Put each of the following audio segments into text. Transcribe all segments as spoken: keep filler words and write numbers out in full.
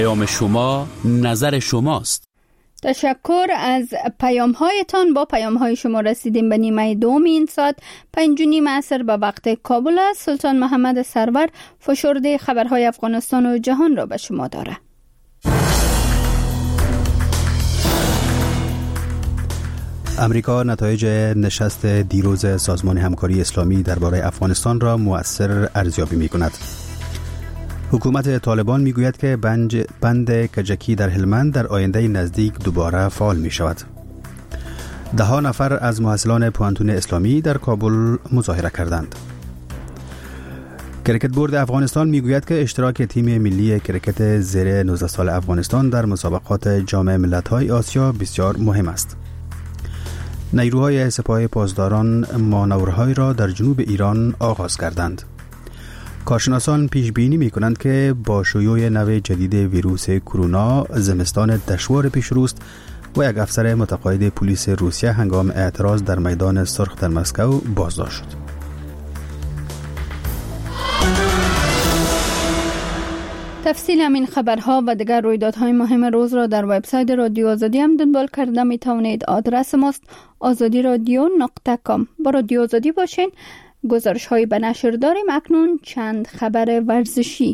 پیام شما نظر شماست. تشکر از پیام هایتان. با پیام های شما رسیدیم به نیمه دوم این ساعت. پنج و نیم عصر به وقت کابل است. سلطان محمد سرور فشرده خبرهای افغانستان و جهان را به شما داره. امریکا نتایج نشست دیروز سازمان همکاری اسلامی درباره افغانستان را مؤثر ارزیابی می‌کند. حکومت طالبان میگوید که بند, بند کجکی در هلمند در آینده نزدیک دوباره فعال می شود. ده ها نفر از محصلان پوهنتون اسلامی در کابل مظاهره کردند. کرکت بورد افغانستان میگوید که اشتراک تیم ملی کرکت زیر نوزده سال افغانستان در مسابقات جام ملت‌های آسیا بسیار مهم است. نیروهای سپاه پاسداران مانورهایی را در جنوب ایران آغاز کردند. کارشناسان پیش بینی می کنند که با شیوع نوع جدید ویروس کرونا زمستان دشوار پیش روست و یک افسر متقاعد پلیس روسیه هنگام اعتراض در میدان سرخ در مسکو بازداشت شد. تفصیل همین خبرها و دیگر رویدادهای مهم روز را در وبسایت رادیو آزادی هم دنبال کرده می توانید. آدرس ماست آزادی رادیو نقطه کام. با رادیو آزادی باشین. گزارش هایی به نشر داریم. اکنون چند خبر ورزشی.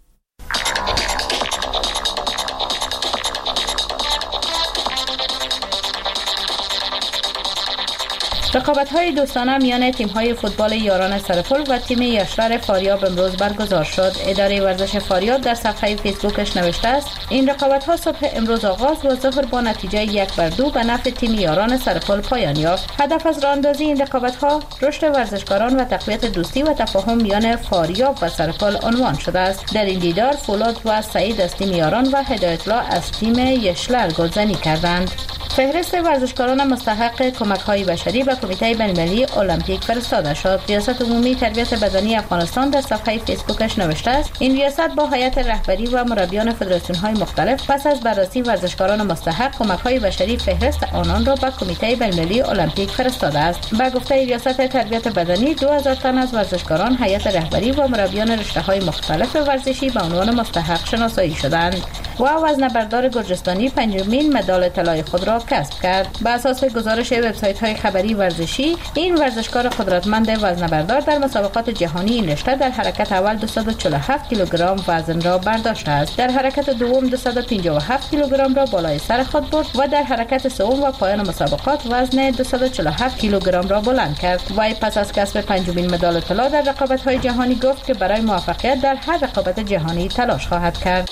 رقابت‌های دوستانه میان تیم‌های فوتبال یاران سرپل و تیم یشلر فاریاب امروز برگزار شد. اداره ورزش فاریاب در صفحه فیسبوکش نوشته است این رقابت‌ها صبح امروز آغاز و ظهر با نتیجه یک بر دو به نفع تیم یاران سرپل پایان یافت. هدف از راه‌اندازی این رقابت‌ها رشد ورزشکاران و تقویت دوستی و تفاهم میان فاریاب و سرپل عنوان شده است. در این دیدار فولاد و سعید از تیم یاران و هدایت الله از تیم یشلر گلزنی کردند. فهرست ورزشکاران مستحق کمک‌های بشری به کمیته بین‌المللی المپیک فرستاده شد. ریاست عمومی تربیت بدنی افغانستان در صفحه فیسبوکش نوشته است این ریاست با هیئت رهبری و مربیان فدراسیون‌های مختلف پس از بررسی ورزشکاران مستحق کمک‌های بشری فهرست آنان را به کمیته بین‌المللی المپیک فرستاده است. به گفته ریاست تربیت بدنی دو هزار تن از ورزشکاران هیئت رهبری و مربیان رشته‌های مختلف ورزشی به عنوان مستحق شناسایی شدند و وزنه‌بردار گرجستانی پنجمین مدال طلای خود را کسب کرد. بر اساس گزارش وبسایت‌های خبری ورزشی این ورزشکار قدرتمند وزنه‌بردار در مسابقات جهانی این رشته در حرکت اول دویست و چهل و هفت کیلوگرم وزن را برداشته است. در حرکت دوم دویست و پنجاه و هفت کیلوگرم را بالای سر خود برد و در حرکت سوم و پایان مسابقات وزن دویست و چهل و هفت کیلوگرم را بلند کرد. وی پس از کسب پنجمین مدال طلا در رقابت‌های جهانی گفت که برای موفقیت در هر رقابت جهانی تلاش خواهد کرد.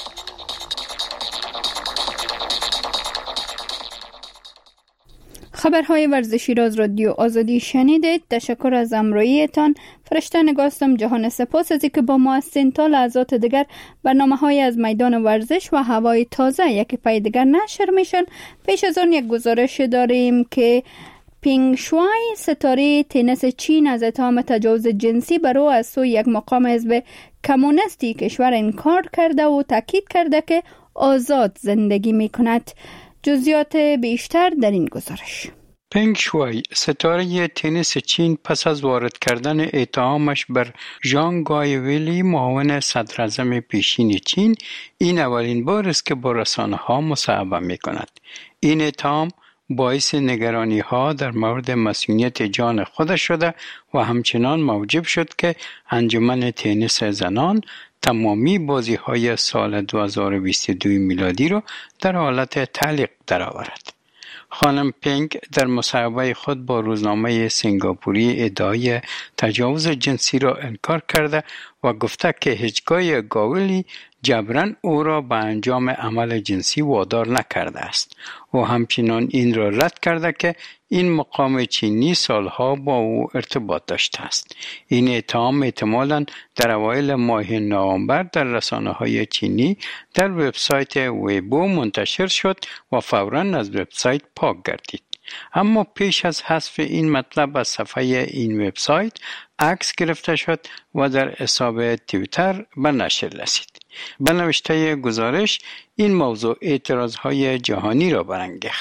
خبرهای ورزشی را از رادیو آزادی شنیدید. تشکر از همراهیتان. فرشته نگاستم. جهان سپاس از اینکه با ما هستین. تا لحظات دیگر برنامه‌های از میدان ورزش و هوای تازه یکی پای دیگر نشر میشن. پیش از آن یک گزارش داریم که پینگ شوای ستاره تنیس چین از اتهام تجاوز جنسی بر او از سوی یک مقام حزب کمونیستی کشور انکار کرده و تاکید کرده که آزاد زندگی میکند. جزئیات بیشتر در این گزارش. پینگ شوای ستاره تنیس چین پس از وارد کردن اتهامش بر ژان گایویلی معاون صدراعظم پیشین چین این اولین بار است که با رسانه‌ها مصاحبه می‌کند. این اتهام باعث نگرانی ها در مورد مسئولیت جان خودش شده و همچنان موجب شد که انجمن تنیس زنان تمامی بازی های سال دو هزار و بیست و دو میلادی را در حالت تعلیق درآورد. خانم پینگ در مصاحبه خود با روزنامه سنگاپوری ادعای تجاوز جنسی را انکار کرده و گفته که هیچگاه گاولی جبران او را به انجام عمل جنسی وادار نکرده است و همچنان این را رد کرده که این مقام چینی سالها با او ارتباط داشته است. این اتهام احتمالاً در اوایل ماه نوامبر در رسانه‌های چینی در وبسایت ویبو منتشر شد و فوراً از وبسایت پاک گردید. اما پیش از حذف این مطلب از صفحه این وبسایت عکس گرفته شد و در حساب توییتر به نشر رسید. به نوشته گزارش این موضوع اعتراضهای جهانی را برانگیخت.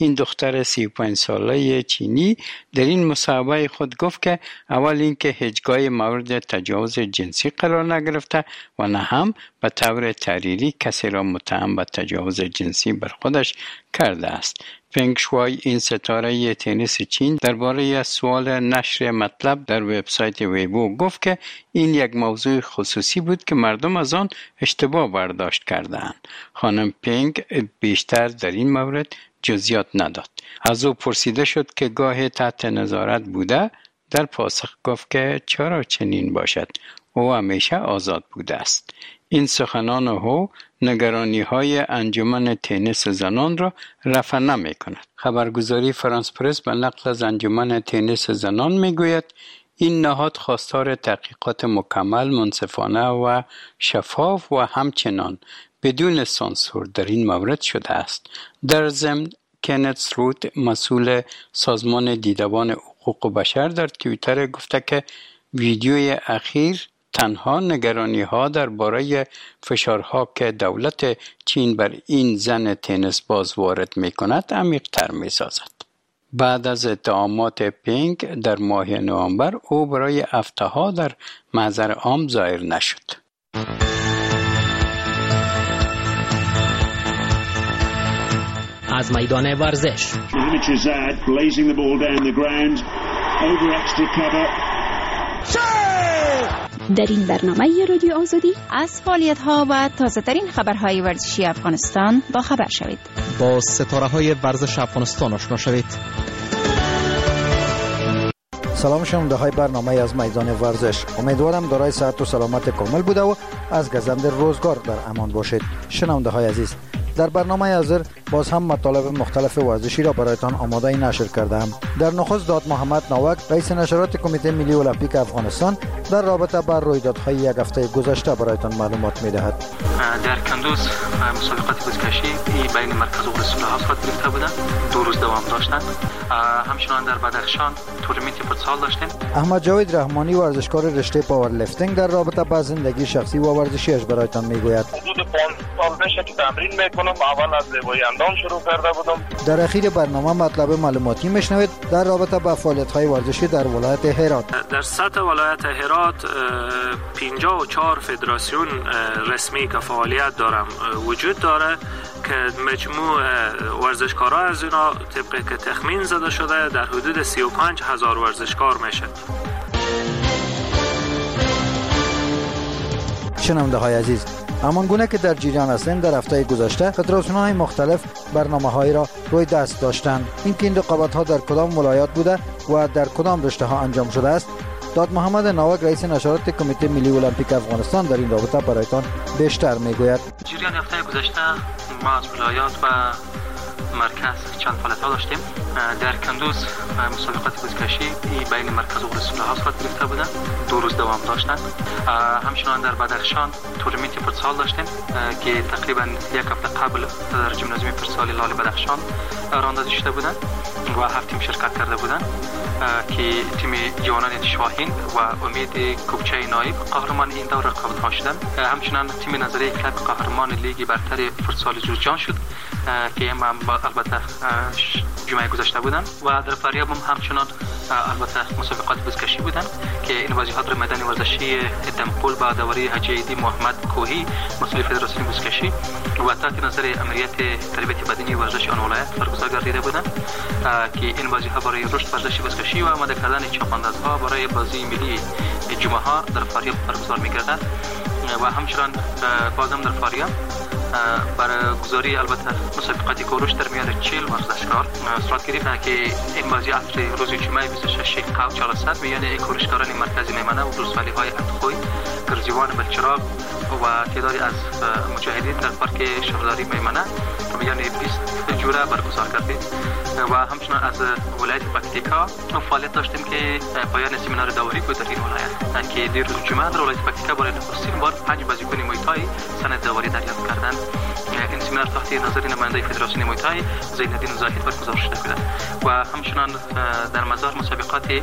این دختر سی و پنج ساله چینی در این مصاحبه خود گفت که اول اینکه هیچگاه مورد تجاوز جنسی قرار نگرفته و نه هم به طور تحریری کسی را متهم به تجاوز جنسی بر خودش کرده است. فنگ شوای، این ستاره تنیس چین، درباره سوال نشر مطلب در وبسایت ویبو گفت که این یک موضوع خصوصی بود که مردم از آن اشتباه برداشت کردند. خانم پنگ بیشتر در این مورد جزئیات نداد. از او پرسیده شد که گاه تحت نظارت بوده، در پاسخ گفت که چرا چنین باشد، او همیشه آزاد بوده است. این سخنان او نگرانی های انجمن تنیس زنان را رفع نمی کند. خبرگزاری فرانس پرس به نقل از انجمن تنیس زنان می گوید این نهاد خواستار تحقیقات مکمل، منصفانه و شفاف و همچنان بدون سانسور در این مورد شده است. در ضمن کنت روت، مسئول سازمان دیدبان حقوق بشر، در توییتر گفته که ویدیوی اخیر تنها نگرانی ها درباره فشارها که دولت چین بر این زن تنیس باز وارد می کند عمیق تر می سازد. بعد از اتهامات پینگ در ماه نوامبر او برای هفته ها در محضر عام ظاهر نشد. از میدان ورزش در این برنامه رادیو آزادی از فعالیت‌ها و تازه‌ترین خبرهای ورزشی افغانستان با خبر شوید. با ستاره‌های ورزش افغانستان آشنا شوید. سلام شنونده های برنامه از میدان ورزش. امیدوارم دارای صحت و سلامت کامل بوده و از گزند روزگار در امان باشید. شنونده های عزیز، در برنامه حاضر باز هم مطالب مختلف ورزشی را برایتان آماده نشر کردم. در نخست داد محمد ناوک، رئیس نشرات کمیته ملی المپیک افغانستان، در رابطه با رویدادهای یک هفته گذشته برایتان معلومات می‌دهد. در کندوز مسابقات بزکشی بین مرکز و رسول ها صورت گرفته بودند. دو روز دوام داشتند. همچنان در بدخشان تورنمنت فوتسال داشتیم. احمد جاوید رحمانی، ورزشکار رشته پاور لیفتینگ، در رابطه با زندگی شخصی و ورزشیش برایتان میگوید. حدود پنج سال میشه که تمرین میکنم. اول از زیبایی اندام شروع کرده بودم. در اخیر برنامه مطلب معلوماتی میشنوید در رابطه با فعالیت‌های ورزشی در ولایت هرات. در سطح ولایت هرات پنجاه و چهار فدراسیون رسمی که فعالیت دارم وجود داره که مجموع ورزشکارا از اینا طبقی که تخمین زده شده در حدود سی و پنج هزار ورزشکار میشه. شنونده های عزیز، همان گونه که در جریان هستند، در هفته گذشته فدراسیون‌های مختلف برنامه‌هایی را روی دست داشتند. اینکه این رقابت‌ها در کدام ولایات بوده و در کدام رشته‌ها انجام شده است، داد محمد ناوک، رئیس نشرات کمیته ملی المپیک افغانستان، در این رابطه برایتان بیشتر میگوید. جریان هفته گذشته ما از ولایات و مرکز چند فعالیت‌ها داشتیم. در کندوز مسابقات بزکشی بین مرکز و رسول ها صورت گرفته بودند. دو روز دوام داشتند. همچنان در بدخشان تورنمنت فوتسال داشتیم که تقریبا یک هفته قبل در ژیمنازیوم فوتسال لال بدخشان راه اندازی شده بودند و هفت تیم شرکت کرده بودند که تیم جوانان شاهین و امید کوبچه نایب قهرمان این دور رقابت‌ها شدند. همچنان تیم نظری کلب قهرمان لیگ برتر فوتسال جوزجان شد که هم البته جمعه گذشته بودن و در فاریاب هم همچنان البته مسابقات بزکشی بودن که این بازی‌ها در میدان ورزشی دمقل با داوری حاجی ایدی محمد کوهی، مسئول فدراسیون بزکشی و تحت نظر امریت تربیت بدنی ورزش آن ولایت برگزار گردیده بودند که این بازی‌ها برای رشد ورزش بزکشی و آماده کردن چاپاندازها برای بازی ملی جمعه ها در فاریاب برگزار می‌گردد و همچنان بازم در فاریاب برگزاری البته مسابقات کوروش در میان چهل ورزشکار صورت گرفت که این بازی عصر روز جمعه بیست و شش قو چهارصد میان کورشکاران مرکزی میمنه و روزولی های اندخوی، گرزیوان بلچراغ و تعدادی از مجاهدین در پارک شهرداری میمنه میان بیست جوره برگزار کردید و همچنان از ولایت پکتیکا فعالیت داشتیم که پایان سمینار داوری بود در این ولایت که در روز جمعه در ولایت پکتیکا برای نخستین بار پنج بازیکن مویتای سند داوری دریافت کردند. این سمینار تحت نظر نماینده فدراسیون مویتای زینالدین زاهد برگزار شده بود و همچنان در مزار مسابقات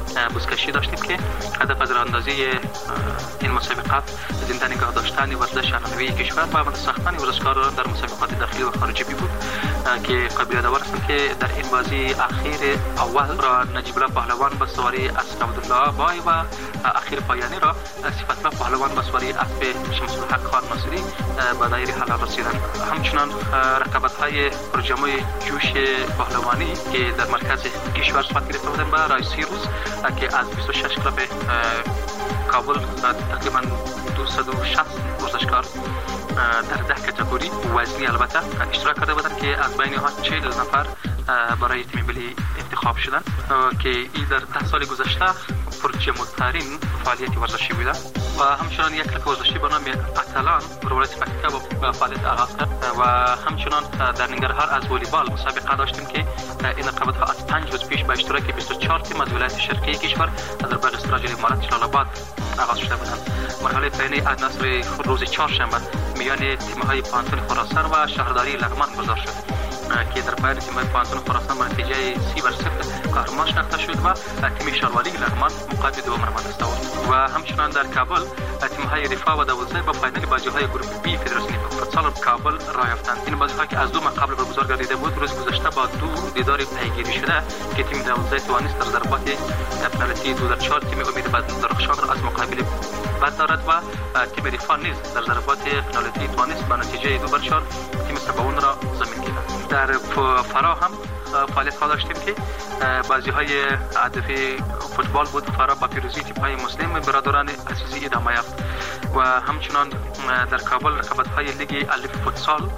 بزکشی داشتیم که هدف از راهاندازی این مسابقات زنده نگاه داشتن ورزش عنعنوی کشور و ساختن ورزشکاران در مسابقات داخلی و خارجی بود که قابل یادآور است که در این بازی اخیر اول را نجیب الله پهلوان به سواری اسب عبدالله بای و اخیر پایانی را صفت الله پهلوان به سواری اسب شمس الحق خان ناصری به دایره حلال رسیدند. همچنان رقابت‌های پرجمعی جوش پهلوانی که در مرکز کشور صورت گرفته بودند به رئیسی روز که از بیست و شش کلاب کابل تقریبا دویست و شصت ورزشکار در ده کاتگوری وزنی البته اشتراک کرده بودند که از بین آنها چهل نفر برای تیم ملی انتخاب شدند که این در ده سال گذشته پرجمع‌ترین فعالیت ورزشی بوده و همچنان یک کلب ورزشی به نام اتلان ولایت پکتیکا با فعالیت آغاز کرد و همچنان در ننگرهار از والیبال مسابقه داشتیم که این رقابت‌ها از پنج روز پیش با اشتراک بیست و چهار تیم از ولایت شرقی کشور در باغ استراجل امارات جلال آباد آغاز شده بودند. مرحله پایانی عناصر روز چهارشنبه میان تیم‌های پانتون خراسان و شهرداری لغمان گذار شد که در پایان تیم پانتون خراسان با نتیجه سی بر صفر قهرمان شناخته شد و تیم شاروالی لغمان مقابل دوم را دست آورد. و همچنان در کابل تیم‌های رفاه و دوازده با فاینال بازی‌های گروه بی فدراسیون فوتسال کابل راه یافتند. این بازی‌ها که از دو ماه قبل برگزار گردیده بود روز گذشته با دو دیدار پیگیری شده که تیم دوازده توانست در ضربات پنالتی دو در چهار تیم امید بدن درخشان را از مقابل بد دارد و تیم رفاه نیز در ضربات پنالتی توانست با نتیجه دو بر چهار تیم سبعون را زمین گیرد. در فرا هم فعالیت ها داشتیم که بازی های هدفی فوتبال بود. فرا با پیروزی تیم های مسلم برادران عزیزی ادامه یافت و همچنان در کابل رقابت های لیگ الف فوتسال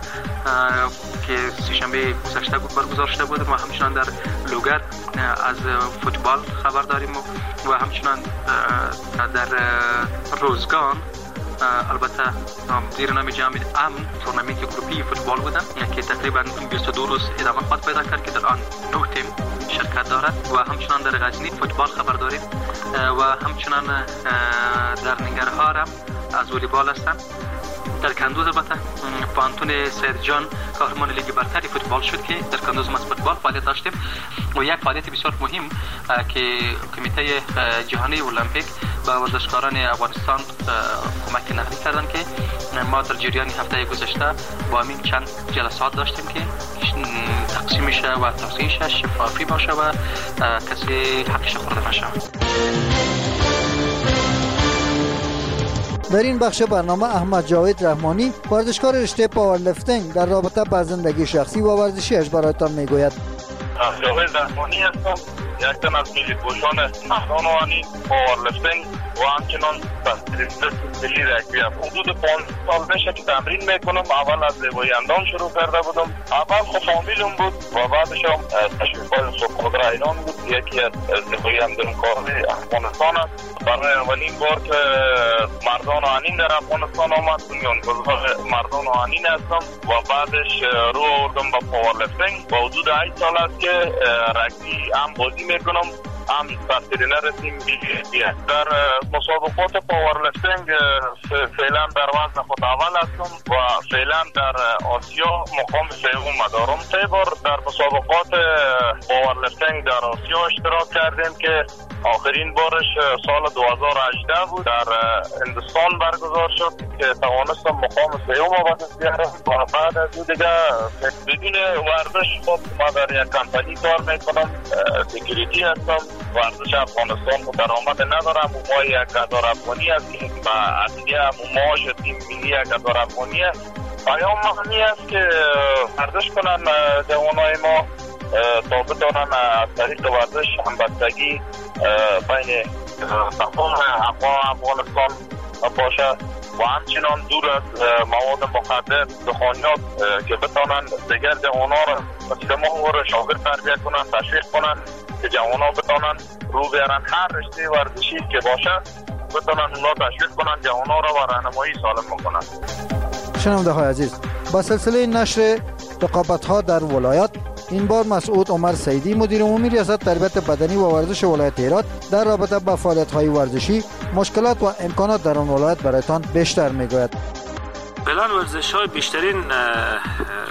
که سه‌شنبه گذشته بود برگزار شده بود و همچنان در لوگر از فوتبال خبر داریم و همچنان در روزگان البته زیر نام جام امن تورنمنت گروپی فوتبال بودن که تقریبا بیست و دو روز ادامه خواهد پیدا کرد که در آن نه تیم شرکت دارد و همچنان در غزنی فوتبال خبر داریم و همچنان در ننگرهار هم از والیبال هستند. در کندوز البته پانتون سید جان قهرمان لیگ برتری فوتبال شد که در کندوز ما فوتبال فعالیت داشتیم و یک فعالیت بسیار مهم که کمیته جهانی المپیک با ورزشکاران افغانستان کمک نقدی کردند که ما در جریان هفته گذشته با همین چند جلسات داشتیم که تقسیم شه و توزیعش شفافی باشه و کسی حقش خورده نشه. در این بخش برنامه احمد جاوید رحمانی ورزشکار رشته پاورلیفتینگ در رابطه با زندگی شخصی و ورزشیش برایتان میگوید. جاوید رحمانی هستم، یک تن از ملی پوشان مردان وانی پاورلیفتینگ و همچنان ملی رگبی هم. حدود پانزده سال میشه که تمرین میکنم. اول از زیبایی اندام شروع کرده بودم. اول خب فامیلم بود و بعدش هم تشویق‌های سوق‌قدر ایران بود. یکی از زیبایی اندام کاری افغانستان است. برای اولین بار که مردان آهنین در افغانستان آمد بنیانگذار مردان آهنین هستم و بعدش رو آوردم با پاورلیفتینگ. با حدود هشت سال است که رگبی هم بازی میکنم، هم سرترینر تیم بی. در مسابقات پاورلیفتینگ فعلا در وزن خود اول هستم و فعلا در آسیا مقام سوم دارم. سه بار در مسابقات پاورلیفتینگ در آسیا اشتراک کردیم که آخرین بارش سال دو هزار و هجده بود در هندوستان برگزار شد که توانستم مقام سوم به دست بیارم و بعد از اون دیگه بدون ورزش خب ما در یک کمپانی کار میکنم، سکیوریتی هستم. ورزش افغانستان رو درآمد ندارم. ما یک هزار افغانی هستیم و عدیه معاش تیم ملی یک هزار افغانی است. پیام معنی است که ورزش کنن جوانای ما تا بتونن از طریق ورزش همبستگی بین تمام افغانستان باشه و همچنان دور از مواد مخدر دخانیات که بتونن دیگر جوانها را مثل ما را شاگرد تربیت کنن، تشویق کنن که جوانها بتونن رو بیارن هر رشته ورزشی که باشه بتونن اونا تشویق کنن جوانها را و راهنمایی سالم بکنن. شنونده های عزیز، با سلسله نشر رقابت ها در ولایات این بار مسعود عمر سیدی مدیر عمومی ریاست تربیت بدنی و ورزش ولایت هرات در رابطه با فعالیت های ورزشی، مشکلات و امکانات در آن ولایت برایتان بیشتر میگوید. فعلا ورزش های بیشترین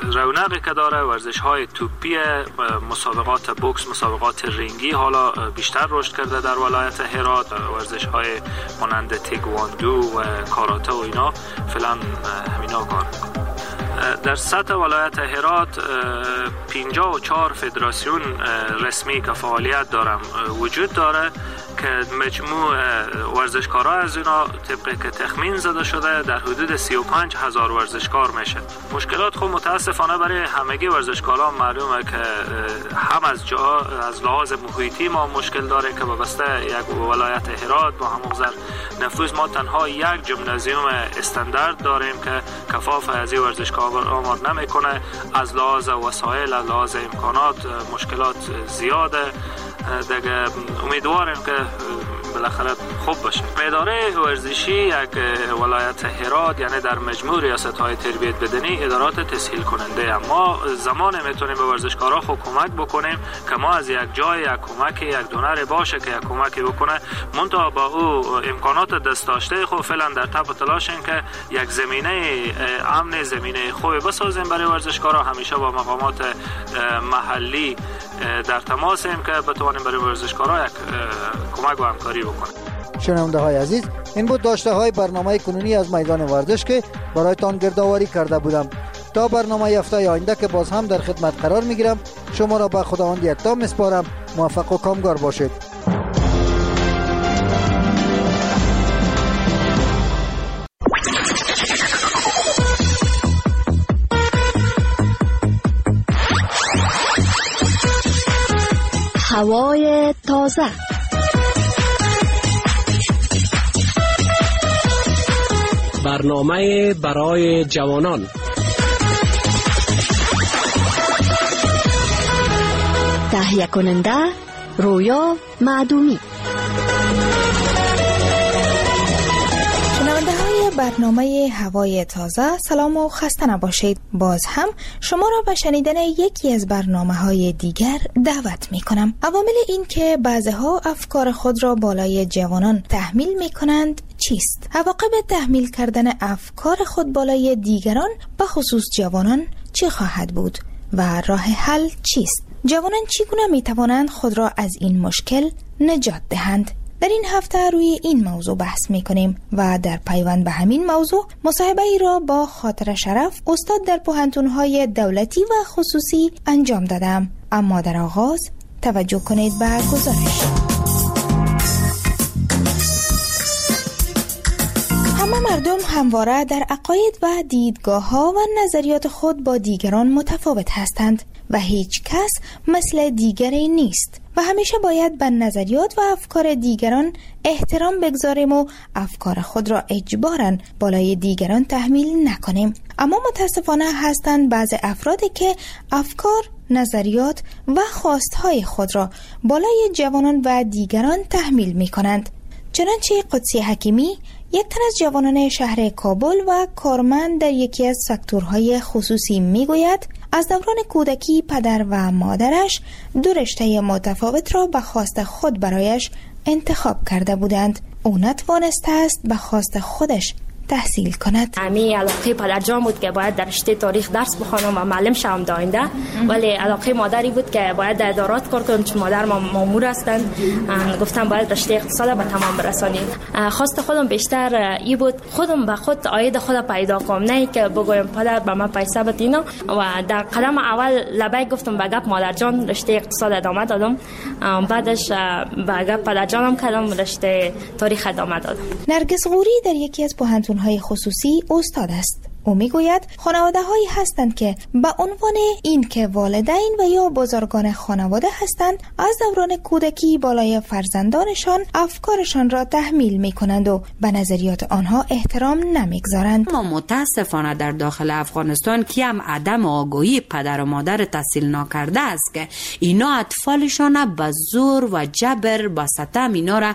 رونقی که داره، ورزش های توپی، مسابقات بوکس، مسابقات رینگی حالا بیشتر رشد کرده در ولایت هرات، ورزش های مانند تیکواندو و کاراته و اینا فعلا همینا کار میکنه. در سطح ولایت هرات پنجاه و چهار فدراسیون رسمی که فعالیت دارم وجود داره که مجموع ورزشکارا از اینا طبقی که تخمین زده شده در حدود سی و پنج هزار ورزشکار میشه. مشکلات خب متاسفانه برای همگی ورزشکاران معلومه که هم از جا از لحاظ محیطی ما مشکل داره که وابسته یک ولایت هرات با همونقدر نفوذ ما تنها یک ژیمنازیوم استاندارد داریم که کفاف از این ورزشکار آمار نمیکنه. از لحاظ وسایل، از لحاظ امکانات مشکلات زیاده دیگه. امیدواریم که بالاخره خوب باشه. اداره ورزشی یک ولایت هرات یعنی در مجموع ریاست‌های تربیت بدنی ادارات تسهیل کننده، اما زمان میتونیم به ورزشکارا خود کمک بکنیم که ما از یک جای یک کمک یک دونر باشه که یک کمکی بکنه، منتها با او امکانات دست داشته خود فعلا در تب و تلاشیم که یک زمینه امن، زمینه خوب بسازیم برای ورزشکارا. همیشه با مقامات محلی در تماسیم که بتوانیم برای ورزشکارا یک کمک و همکاری بکنیم. شنونده های عزیز، این بود داشته های برنامه کنونی از میدان ورزش که برایتان گردآوری کرده بودم. تا برنامه هفته آینده که باز هم در خدمت قرار میگیرم، شما را به خداوند یکتا میسپارم. موفق و کامگار باشید. هوای تازه، برنامه برای جوانان، تهیه کننده رویا معدومی. شنونده های برنامه هوای تازه، سلام و خسته نباشید. باز هم شما را به شنیدن یکی از برنامه های دیگر دعوت می کنم. عوامل این که بعضها افکار خود را بالای جوانان تحمیل می کنند چیست؟ عواقب تحمیل کردن افکار خود بالای دیگران به خصوص جوانان چه خواهد بود و راه حل چیست؟ جوانان چگونه می توانند خود را از این مشکل نجات دهند؟ در این هفته روی این موضوع بحث می کنیم و در پیوند به همین موضوع مصاحبه ای را با خاطر شرف، استاد در پوهنتون‌های دولتی و خصوصی انجام دادم. اما در آغاز توجه کنید به گزارش. همه مردم همواره در عقاید و دیدگاه‌ها و نظریات خود با دیگران متفاوت هستند و هیچ کس مثل دیگری نیست و همیشه باید به نظریات و افکار دیگران احترام بگذاریم و افکار خود را اجباراً بالای دیگران تحمیل نکنیم. اما متاسفانه هستند بعض افرادی که افکار، نظریات و خواستهای خود را بالای جوانان و دیگران تحمیل می کنند. چنانچه قدسی حکیمی، یک تن از جوانان شهر کابل و کارمند در یکی از سکتورهای خصوصی میگوید از دوران کودکی پدر و مادرش دو رشته متفاوت را به خواست خود برایش انتخاب کرده بودند. او نتوانسته است به خواست خودش تحصیل کند. امی علاقه پدرجان بود که باید در رشته تاریخ درس بخوانم و معلم شوم داینده، ولی علاقه مادری بود که باید در ادارات کار کنم چون مادر ما مامور هستند. گفتم باید رشته اقتصاد به تمام برسانیم. خواست خودم بیشتر ای بود خودم به خود عاید خود پیدا کنم، نه که بگویم پدر به من پیسه بده اینا. و در قدم اول لبیک گفتم به گپ مادرجان رشته اقتصاد ادامه دادم، بعدش به گپ پدرجانم کردم رشته تاریخ ادامه دادم. نرگس غوری در یکی از پوهنتون های خصوصی استاد است. او میگوید خانواده هایی هستند که به عنوان این که والدین و یا بزرگان خانواده هستند از دوران کودکی بالای فرزندانشان افکارشان را تحمیل می کنند و به نظریات آنها احترام نمیگذارند. ما متاسفانه در داخل افغانستان که هم عدم آگاهی پدر و مادر تحصیل ناکرده است که اینا اطفالشان به زور و جبر با ستم اینا را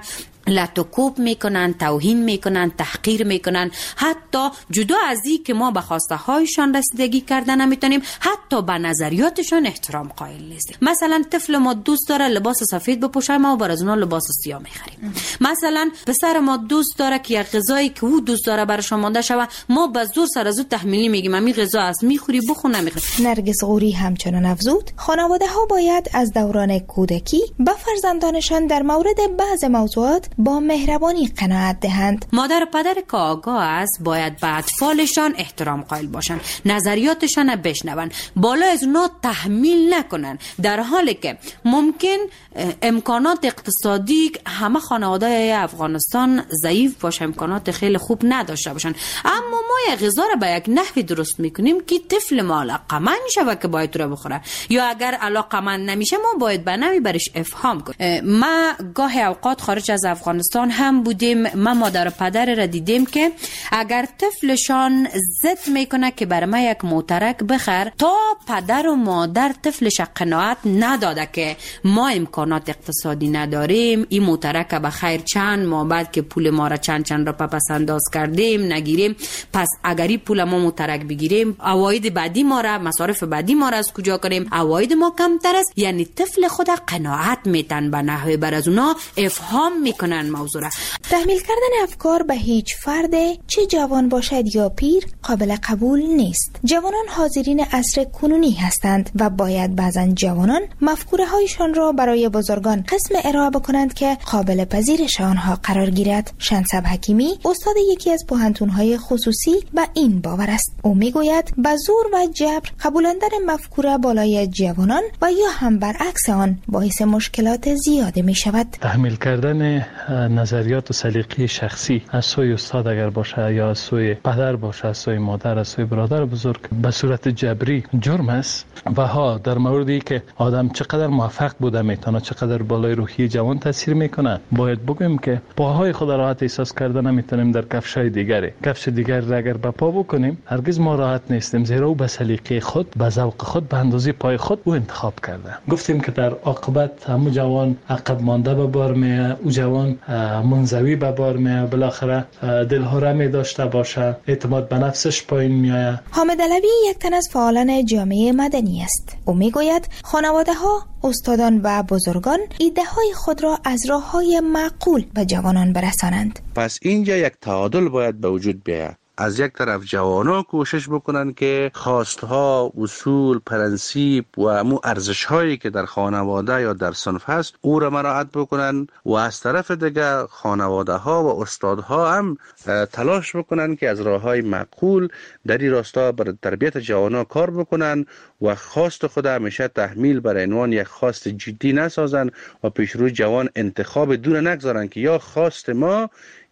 لطوکوب میکنن، توهین میکنن، تحقیر میکنن. حتی جدا از این که ما به خواسته هایشان رسیدگی کردن نمیتونیم، حتی به نظریاتشان احترام قائل نیستیم. مثلا طفل ما دوست داره لباس سفید بپوشه، ما بر از اونها لباس سیاه میخریم. مثلا پسر ما دوست داره که یک غذایی که او دوست داره برش مانده شوه، ما به زور سر از او تحمیلی میگیم این غذا است، میخوری بخور نمیخوری. نرگس غوری همچنان افزود خانواده ها باید از دوران کودکی به فرزندانشان در مورد بعض موضوعات با مهربانی قناعت دهند. مادر و پدر که آگاه است باید به اطفالشان احترام قائل باشند، نظریاتشان بشنون، بالا از اونا تحمیل نکنن، در حالی که ممکن امکانات اقتصادی همه خانواده افغانستان ضعیف باشه، امکانات خیلی خوب نداشته باشن، اما ما یک غذا را به یک نحوی درست میکنیم که طفل ما علاقمند شوه که باید رو بخوره، یا اگر علاقمند نمیشه ما باید به نحوی برش افهام کنیم. ما گاهی اوقات خارج از افغانستان هم بودیم، ما مادر و پدر را دیدیم که اگر طفلشان ضد میکنه که برای ما یک موترک بخر، تا پدر و مادر طفلش قناعت نداده که ما امکانات اقتصادی نداریم، این موترک به خیر چند ماه بعد که پول ما را چند چند را پس انداز کردیم نگیریم، پس اگر این پول ما موترک بگیریم عواید بعدی ما را، مصارف بعدی ما را از کجا کنیم؟ عواید ما کمتر است. یعنی طفل خود قناعت میتن به نحوه بر از اونا افهام میکنن موضوع را. تحمیل کردن افکار به هیچ فرد، چه جوان باشد یا پیر، قابل قبول نیست. جوانان حاضرین عصر کنونی هستند و باید بعضا جوانان مفکوره هایشان را برای بزرگان قسم ارائه بکنند که قابل پذیرش آنها قرار گیرد. شنسب حکیمی استاد یکی از پوهنتون‌های خصوصی به این باور است. او میگوید به زور و جبر قبولاندن مفکوره بالای جوانان و یا هم برعکس آن باعث مشکلات زیاده می شود. تحمیل کردن نظریات و سلیقه شخصی از سوی استاد اگر باشه یا از سوی پدر باشه، از سوی مادر، از سوی برادر بزرگ به صورت جبری جرم است. و ها در موردی که آدم چقدر موفق بوده میتونه چقدر بالای روحی جوان تاثیر میکنه، باید بگویم که پاهای خود راحت احساس کرده نمیتونیم در کفشای دیگری. کفش دیگر را اگر به پا بکنیم هرگز ما راحت نیستیم، زیرا او به سلیقه خود، به ذوق خود، به اندازه پای خود او انتخاب کرده. گفتیم که در عاقبت همو جوان عقب مانده به بار میه، او جوان منزوی به بار میه، بالاخره دلهره داشته باشه، اعتماد به نفسش پایین میآید. حامد علوی یک تن از فعالان جامعه مدنی است. او میگوید خانواده ها، استادان و بزرگان ایده های خود را از راه های معقول به جوانان برسانند. پس اینجا یک تعادل باید به وجود بیاید. از یک طرف جوانا کوشش بکنن که خواستها، اصول، پرنسیپ و امو ارزش هایی که در خانواده یا در صنف هست او را مراعات بکنن، و از طرف دیگر خانواده ها و استادها هم تلاش بکنن که از راه های معقول در این راستا بر تربیت جوانا کار بکنن و خواست خود همیشه تحمیل بر عنوان یک خواست جدی نسازن و پیش روی جوان انتخاب دور نگذارن که یا خواست ما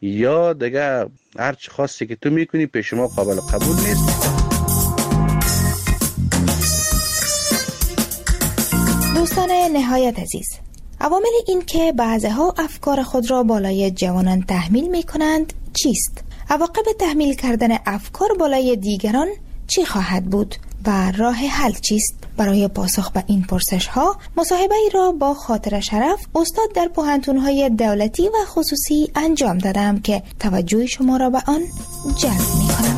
یا دیگه هر چی خواستی که تو میکنی پیش ما قابل قبول نیست. دوستان نهایت عزیز، عوامل این که بعضها افکار خود را بالای جوانان تحمیل میکنند چیست؟ عواقب تحمیل کردن افکار بالای دیگران چی خواهد بود و راه حل چیست؟ برای پاسخ به این پرسش ها مصاحبه ای را با خاطر شرف، استاد در پوهنتون‌های دولتی و خصوصی انجام دادم که توجه شما را به آن جلب می کنم.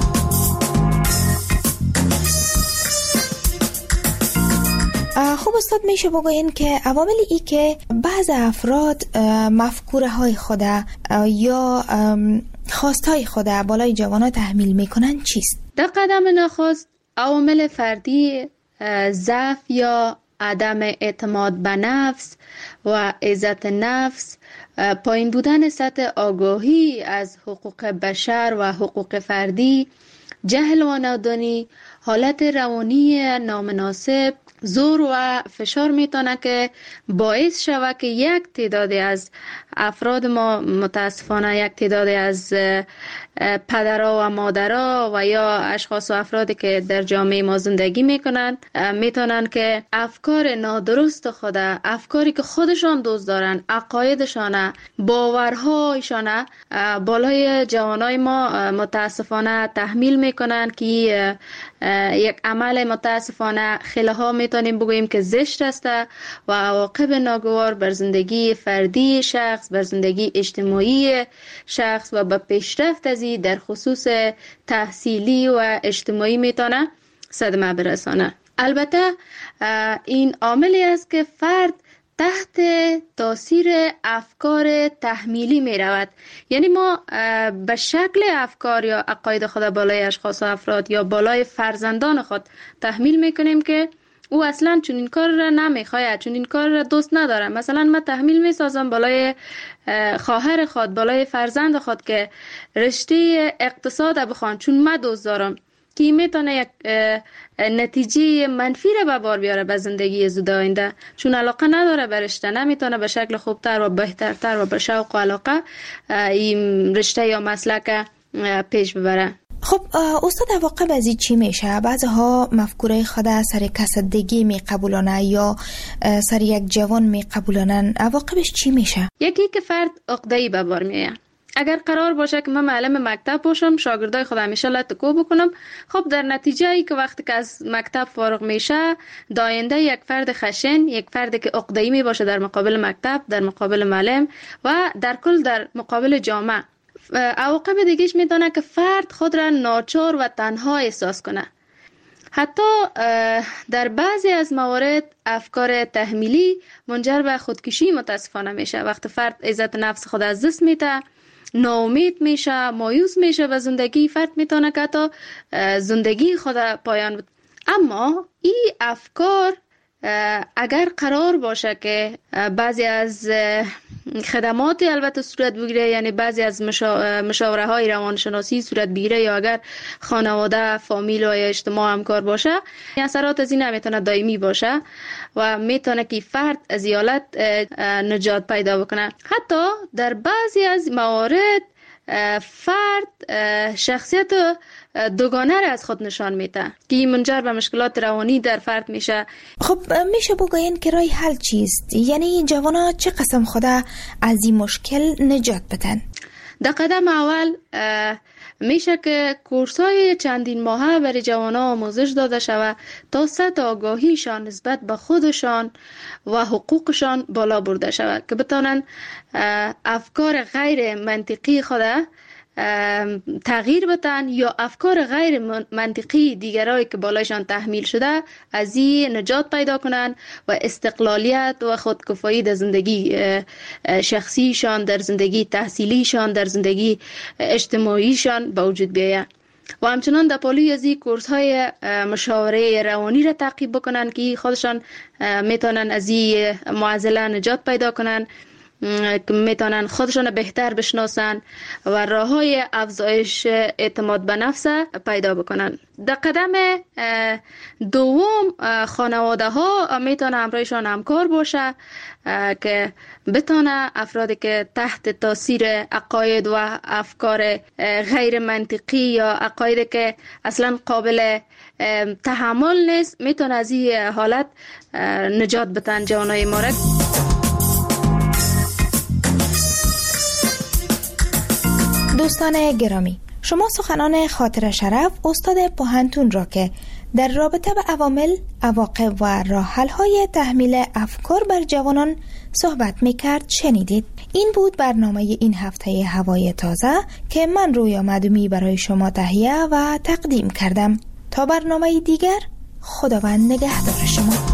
خوب استاد، میشه بگوین که عوامل ای که بعض افراد مفکوره های خود یا خواست های خود بالای جوانان تحمیل میکنن چیست؟ در قدم نخست عوامل فردی، ضعف یا عدم اعتماد به نفس و عزت نفس، پایین بودن سطح آگاهی از حقوق بشر و حقوق فردی، جهل و نادانی، حالت روانی نامناسب، زور و فشار میتونه که باعث شود که یک تعدادی از افراد ما، متاسفانه یک تعدادی از پدرها و مادرها و یا اشخاص و افرادی که در جامعه ما زندگی میکنند میتونن که افکار نادرست خود، افکاری که خودشان دوست دارن، عقایدشان، باورهایشان بالای جوانای ما متاسفانه تحمیل میکنن که یک عمل متاسفانه خیلی ها میتونیم بگوییم که زشت است و عواقب ناگوار بر زندگی فردی شخص شخص، بر زندگی اجتماعی شخص و به پیشرفت ازی در خصوص تحصیلی و اجتماعی میتونه صدمه برسانه. البته این عاملی است که فرد تحت تاثیر افکار تحمیلی می رود. یعنی ما به شکل افکار یا عقاید خود بالای اشخاص و افراد یا بالای فرزندان خود تحمیل می کنیم که او اصلا چون این کار را نمیخواید، چون این کار را دوست نداره. مثلا من تحمیل می سازم بالای خواهر خود، بالای فرزند خود که رشته اقتصاد بخوان چون من دوست دارم، که میتونه یک نتیجه منفی را به بار بیاره به زندگی زود آینده، چون علاقه نداره به رشته، نمیتونه به شکل خوبتر و بهترتر و به شوق و علاقه این رشته یا مسلک پیش ببره. خب استاد، عواقب از این چی میشه؟ بعضها مفکوره خود سر کسدگی می قبولانه یا سر یک جوان می قبولانن، عواقبش چی میشه؟ یکی که فرد عقده‌ای به بار میاره. اگر قرار باشه که من معلم مکتب باشم، شاگردای خودم ان شاءالله تکو بکنم، خب در نتیجه ای که وقتی که از مکتب فارغ میشه، داینده یک فرد خشن، یک فردی که عقده‌ای می باشه در مقابل مکتب، در مقابل معلم و در کل در مقابل جامعه. عواقب دیگهش میتونه که فرد خود را ناچار و تنها احساس کنه. حتی در بعضی از موارد افکار تحمیلی منجر به خودکشی متاسفانه میشه. وقتی فرد عزت نفس خود از دست میده، ناامید میشه، مایوس میشه و زندگی فرد میتونه که تا زندگی خود پایان بده. اما این افکار اگر قرار باشه که بعضی از خدمات البته صورت بگیره، یعنی بعضی از مشاوره های روانشناسی صورت بگیره، یا اگر خانواده، فامیل و اجتماع همکار باشه، اثرات از این نمیتونه دائمی باشه و میتونه که فرد از این حالت نجات پیدا بکنه. حتی در بعضی از موارد فرد شخصیت دوگانه را از خود نشان میده که منجر به مشکلات روانی در فرد میشه. خب میشه بگوین که رای حل چیست؟ یعنی جوانا چه قسم خدا از این مشکل نجات بدن؟ در قدم اول میشه که کورسای چندین ماهه برای جوانا آموزش داده شود تا سطح آگاهیشان نسبت به خودشان و حقوقشان بالا برده شود که بتانن افکار غیر منطقی خود تغییر بدن یا افکار غیر منطقی دیگرایی که بالایشان تحمیل شده از این نجات پیدا کنن و استقلالیت و خودکفایی در زندگی شخصیشان، در زندگی تحصیلیشان، در زندگی اجتماعیشان به وجود بیاید. و همچنان در پالوی از این کورس های مشاوره روانی را تعقیب بکنن که خودشان میتونن از این معضله نجات پیدا کنن، که میتونن خودشون بهتر بشناسن و راه های افزایش اعتماد به نفس پیدا بکنن. در قدم دوم خانواده ها میتونه همراهشان همکار باشه که بتونه افرادی که تحت تاثیر عقاید و افکار غیر منطقی یا عقاید که اصلا قابل تحمل نیست، میتونه از این حالت نجات بدن جوانای ما را. دوستان گرامی، شما سخنان خاطر شرف استاد پوهنتون را که در رابطه به عوامل، عواقب و راه حل های تحمیل افکار بر جوانان صحبت میکرد شنیدید. این بود برنامه این هفته هوای تازه که من رویا معدومی برای شما تهیه و تقدیم کردم. تا برنامه دیگر، خداوند نگهدار شما.